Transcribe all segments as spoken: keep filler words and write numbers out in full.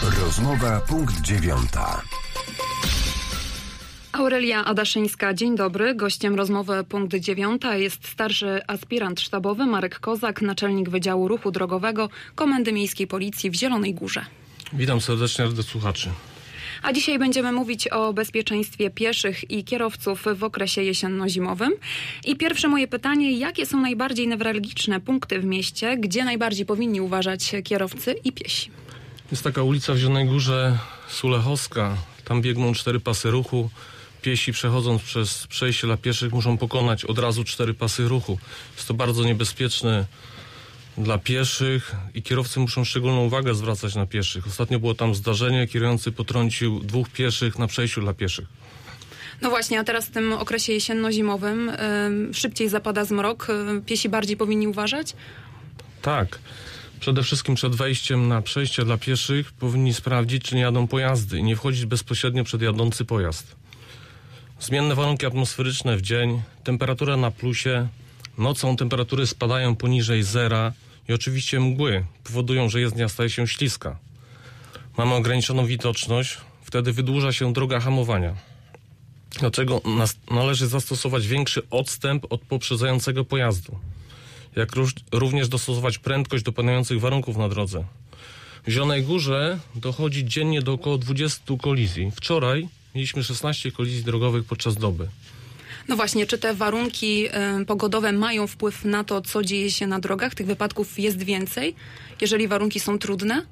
Rozmowa punkt dziewiąta. Aurelia Adaszyńska, dzień dobry. Gościem rozmowy punkt dziewiąta jest starszy aspirant sztabowy Marek Kozak, naczelnik Wydziału Ruchu Drogowego Komendy Miejskiej Policji w Zielonej Górze. Witam serdecznie do słuchaczy. A dzisiaj będziemy mówić o bezpieczeństwie pieszych i kierowców w okresie jesienno-zimowym. I pierwsze moje pytanie, jakie są najbardziej newralgiczne punkty w mieście, gdzie najbardziej powinni uważać kierowcy i piesi? Jest taka ulica w Zielonej Górze, Sulechowska. Tam biegną cztery pasy ruchu. Piesi przechodząc przez przejście dla pieszych muszą pokonać od razu cztery pasy ruchu. Jest to bardzo niebezpieczne dla pieszych i kierowcy muszą szczególną uwagę zwracać na pieszych. Ostatnio było tam zdarzenie, kierujący potrącił dwóch pieszych na przejściu dla pieszych. No właśnie, a teraz w tym okresie jesienno-zimowym yy, szybciej zapada zmrok. Yy, piesi bardziej powinni uważać? Tak. Przede wszystkim przed wejściem na przejście dla pieszych powinni sprawdzić, czy nie jadą pojazdy i nie wchodzić bezpośrednio przed jadący pojazd. Zmienne warunki atmosferyczne w dzień, temperatura na plusie, nocą temperatury spadają poniżej zera i oczywiście mgły powodują, że jezdnia staje się śliska. Mamy ograniczoną widoczność, wtedy wydłuża się droga hamowania. Dlaczego nas należy zastosować większy odstęp od poprzedzającego pojazdu? Jak również dostosować prędkość do panujących warunków na drodze. W Zielonej Górze dochodzi dziennie do około dwudziestu kolizji. Wczoraj mieliśmy szesnaście kolizji drogowych podczas doby. No właśnie, czy te warunki y, pogodowe mają wpływ na to, co dzieje się na drogach? Tych wypadków jest więcej, jeżeli warunki są trudne?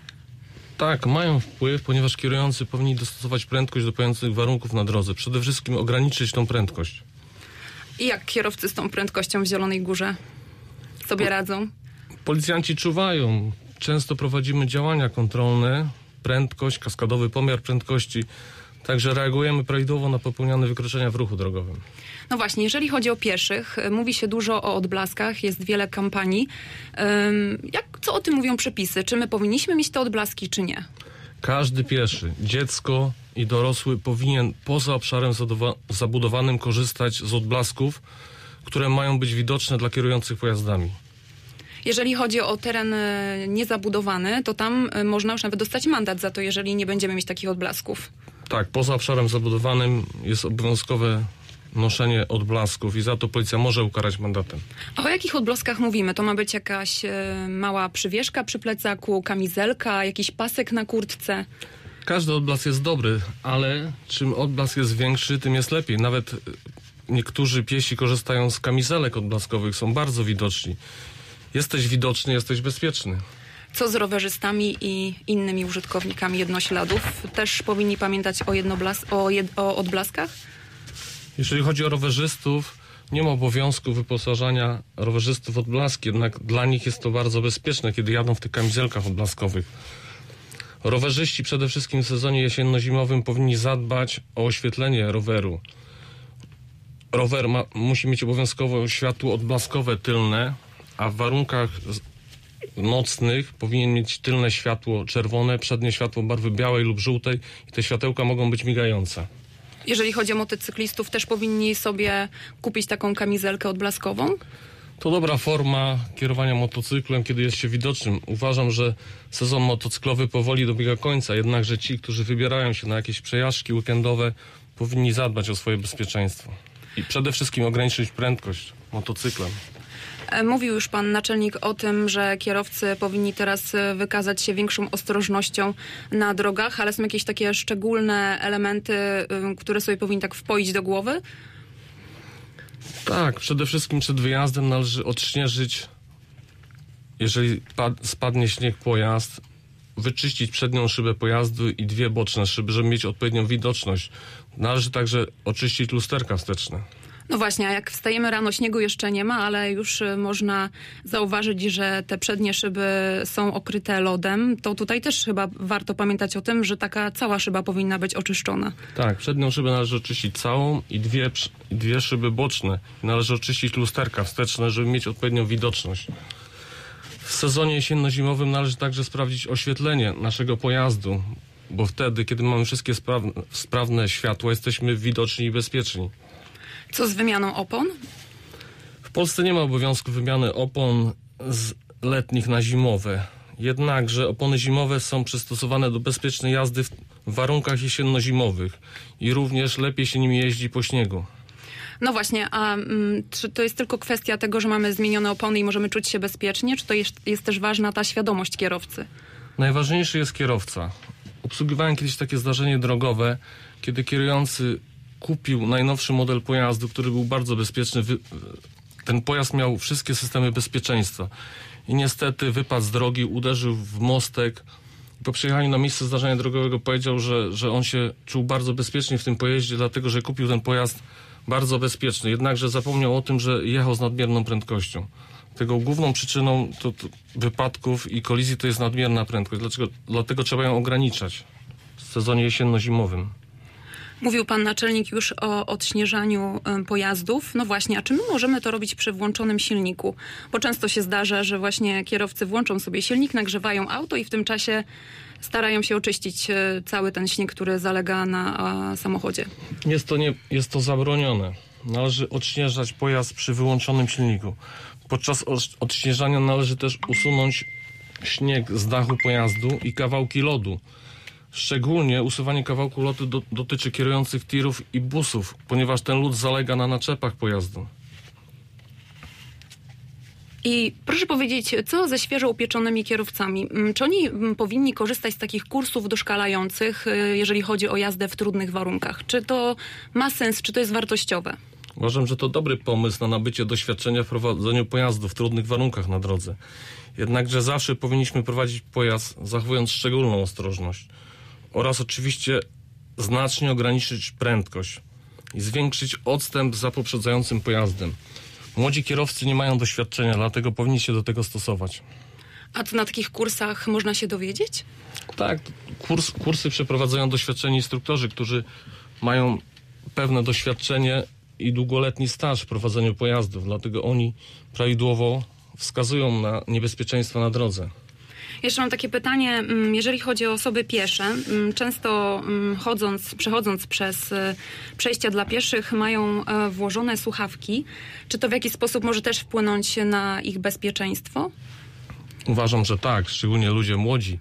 Tak, mają wpływ, ponieważ kierujący powinni dostosować prędkość do panujących warunków na drodze. Przede wszystkim ograniczyć tą prędkość. I jak kierowcy z tą prędkością w Zielonej Górze sobie radzą? Policjanci czuwają. Często prowadzimy działania kontrolne, prędkość, kaskadowy pomiar prędkości. Także reagujemy prawidłowo na popełniane wykroczenia w ruchu drogowym. No właśnie, jeżeli chodzi o pieszych, mówi się dużo o odblaskach, jest wiele kampanii. Jak, co o tym mówią przepisy? Czy my powinniśmy mieć te odblaski, czy nie? Każdy pieszy, dziecko i dorosły powinien poza obszarem zabudowanym korzystać z odblasków, które mają być widoczne dla kierujących pojazdami. Jeżeli chodzi o teren niezabudowany, to tam można już nawet dostać mandat za to, jeżeli nie będziemy mieć takich odblasków. Tak, poza obszarem zabudowanym jest obowiązkowe noszenie odblasków i za to policja może ukarać mandatem. A o jakich odblaskach mówimy? To ma być jakaś e, mała przywieszka przy plecaku, kamizelka, jakiś pasek na kurtce? Każdy odblask jest dobry, ale czym odblask jest większy, tym jest lepiej. Nawet niektórzy piesi korzystają z kamizelek odblaskowych, są bardzo widoczni. Jesteś widoczny, jesteś bezpieczny. Co z rowerzystami i innymi użytkownikami jednośladów? Też powinni pamiętać o, jednoblas- o, jed- o odblaskach? Jeżeli chodzi o rowerzystów, nie ma obowiązku wyposażania rowerzystów w odblaski, jednak dla nich jest to bardzo bezpieczne, kiedy jadą w tych kamizelkach odblaskowych. Rowerzyści przede wszystkim w sezonie jesienno-zimowym powinni zadbać o oświetlenie roweru. Rower ma, musi mieć obowiązkowo światło odblaskowe tylne, a w warunkach nocnych powinien mieć tylne światło czerwone, przednie światło barwy białej lub żółtej i te światełka mogą być migające. Jeżeli chodzi o motocyklistów, też powinni sobie kupić taką kamizelkę odblaskową? To dobra forma kierowania motocyklem, kiedy jest się widocznym. Uważam, że sezon motocyklowy powoli dobiega końca, jednakże ci, którzy wybierają się na jakieś przejażdżki weekendowe, powinni zadbać o swoje bezpieczeństwo. I przede wszystkim ograniczyć prędkość motocyklem. Mówił już pan naczelnik o tym, że kierowcy powinni teraz wykazać się większą ostrożnością na drogach, ale są jakieś takie szczególne elementy, które sobie powinni tak wpoić do głowy? Tak, przede wszystkim przed wyjazdem należy odśnieżyć, jeżeli spadnie śnieg pojazd, wyczyścić przednią szybę pojazdu i dwie boczne szyby, żeby mieć odpowiednią widoczność. Należy także oczyścić lusterka wsteczne. No właśnie, a jak wstajemy rano, śniegu jeszcze nie ma, ale już można zauważyć, że te przednie szyby są okryte lodem, to tutaj też chyba warto pamiętać o tym, że taka cała szyba powinna być oczyszczona. Tak, przednią szybę należy oczyścić całą i dwie, dwie szyby boczne. Należy oczyścić lusterka wsteczne, żeby mieć odpowiednią widoczność. W sezonie jesienno-zimowym należy także sprawdzić oświetlenie naszego pojazdu, bo wtedy, kiedy mamy wszystkie sprawne, sprawne światła, jesteśmy widoczni i bezpieczni. Co z wymianą opon? W Polsce nie ma obowiązku wymiany opon z letnich na zimowe. Jednakże opony zimowe są przystosowane do bezpiecznej jazdy w warunkach jesienno-zimowych i również lepiej się nimi jeździ po śniegu. No właśnie, a mm, czy to jest tylko kwestia tego, że mamy zmienione opony i możemy czuć się bezpiecznie, czy to jest, jest też ważna ta świadomość kierowcy? Najważniejszy jest kierowca. Obsługiwałem kiedyś takie zdarzenie drogowe, kiedy kierujący kupił najnowszy model pojazdu, który był bardzo bezpieczny. Ten pojazd miał wszystkie systemy bezpieczeństwa. I niestety wypadł z drogi, uderzył w mostek. Po przyjechaniu na miejsce zdarzenia drogowego powiedział, że, że on się czuł bardzo bezpiecznie w tym pojeździe, dlatego że kupił ten pojazd bardzo bezpieczny. Jednakże zapomniał o tym, że jechał z nadmierną prędkością. Tego główną przyczyną to, to wypadków i kolizji to jest nadmierna prędkość. Dlaczego? Dlatego trzeba ją ograniczać w sezonie jesienno-zimowym. Mówił pan naczelnik już o odśnieżaniu y, pojazdów. No właśnie, a czy my możemy to robić przy włączonym silniku? Bo często się zdarza, że właśnie kierowcy włączą sobie silnik, nagrzewają auto i w tym czasie starają się oczyścić y, cały ten śnieg, który zalega na y, samochodzie. Jest to, nie, jest to zabronione. Należy odśnieżać pojazd przy wyłączonym silniku. Podczas odśnieżania należy też usunąć śnieg z dachu pojazdu i kawałki lodu. Szczególnie usuwanie kawałku lodu do, dotyczy kierujących tirów i busów, ponieważ ten lód zalega na naczepach pojazdu. I proszę powiedzieć, co ze świeżo upieczonymi kierowcami? Czy oni powinni korzystać z takich kursów doszkalających, jeżeli chodzi o jazdę w trudnych warunkach? Czy to ma sens, czy to jest wartościowe? Uważam, że to dobry pomysł na nabycie doświadczenia w prowadzeniu pojazdu w trudnych warunkach na drodze. Jednakże zawsze powinniśmy prowadzić pojazd, zachowując szczególną ostrożność oraz oczywiście znacznie ograniczyć prędkość i zwiększyć odstęp za poprzedzającym pojazdem. Młodzi kierowcy nie mają doświadczenia, dlatego powinni się do tego stosować. A co na takich kursach można się dowiedzieć? Tak, kurs, kursy przeprowadzają doświadczeni instruktorzy, którzy mają pewne doświadczenie i długoletni staż w prowadzeniu pojazdów, dlatego oni prawidłowo wskazują na niebezpieczeństwa na drodze. Jeszcze mam takie pytanie, jeżeli chodzi o osoby piesze, często chodząc, przechodząc przez przejścia dla pieszych mają włożone słuchawki. Czy to w jakiś sposób może też wpłynąć na ich bezpieczeństwo? Uważam, że tak, szczególnie ludzie młodzi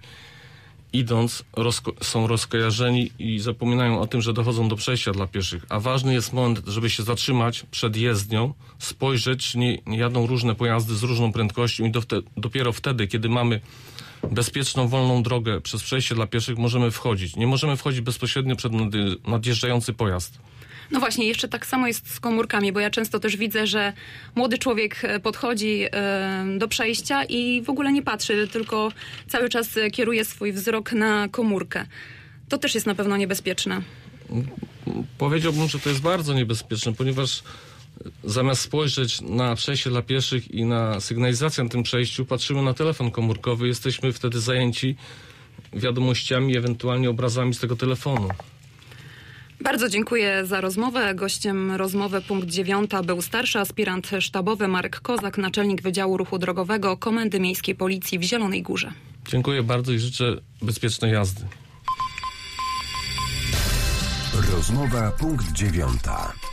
idąc rozko- są rozkojarzeni i zapominają o tym, że dochodzą do przejścia dla pieszych. A ważny jest moment, żeby się zatrzymać przed jezdnią, spojrzeć, czy nie, nie jadą różne pojazdy z różną prędkością i do wte- dopiero wtedy, kiedy mamy bezpieczną, wolną drogę przez przejście dla pieszych, możemy wchodzić. Nie możemy wchodzić bezpośrednio przed nad- nadjeżdżający pojazd. No właśnie, jeszcze tak samo jest z komórkami, bo ja często też widzę, że młody człowiek podchodzi do przejścia i w ogóle nie patrzy, tylko cały czas kieruje swój wzrok na komórkę. To też jest na pewno niebezpieczne. Powiedziałbym, że to jest bardzo niebezpieczne, ponieważ zamiast spojrzeć na przejście dla pieszych i na sygnalizację na tym przejściu, patrzymy na telefon komórkowy, jesteśmy wtedy zajęci wiadomościami, ewentualnie obrazami z tego telefonu. Bardzo dziękuję za rozmowę. Gościem rozmowy punkt dziewiąta był starszy aspirant sztabowy Marek Kozak, naczelnik Wydziału Ruchu Drogowego Komendy Miejskiej Policji w Zielonej Górze. Dziękuję bardzo i życzę bezpiecznej jazdy. Rozmowa punkt dziewiąta.